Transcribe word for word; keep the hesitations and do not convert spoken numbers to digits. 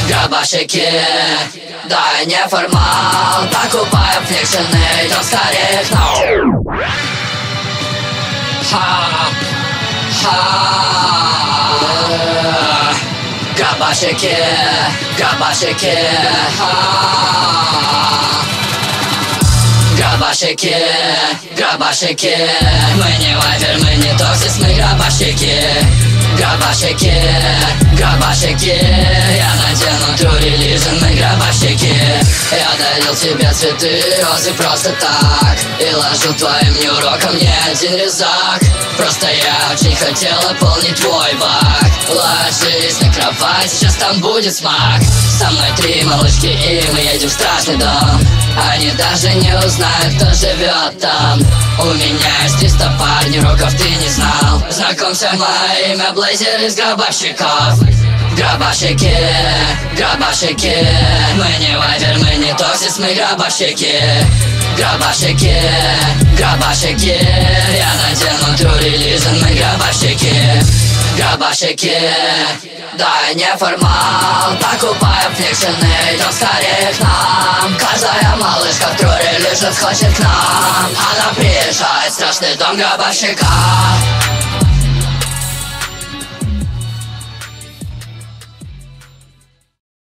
Гробовщики, да я не формал, покупаю фликшены, идем скорее к нам. Ха, ха. Гробовщики, гробовщики, ха. Гробовщики, гробовщики, мы не вайфер, мы не токсис, мы гробовщики. Гробовщики, гробовщики, я надену true religion, мы гробовщики. Я дарил тебе цветы, розы просто так, и ложил твоим неуроком не один резак. Просто я очень хотел наполнить твой бак. Ложись на кровать, сейчас там будет смак. Со мной три малышки и мы едем в страшный дом. Они даже не узнают, кто живет там. У меня есть триста парней, роков ты не знал. Знакомься, мое имя Блейзер из гробовщиков. Гробовщики, гробовщики, мы не вайфер, мы не токсис, мы гробовщики. Гробовщики, гробовщики, я надену true religion, мы гробовщики. Гробовщики, да я не формал, покупаю фликшены, идем скорее к нам. Каждая малышка в true religion хочет к нам. Она приезжает в страшный дом гробовщика.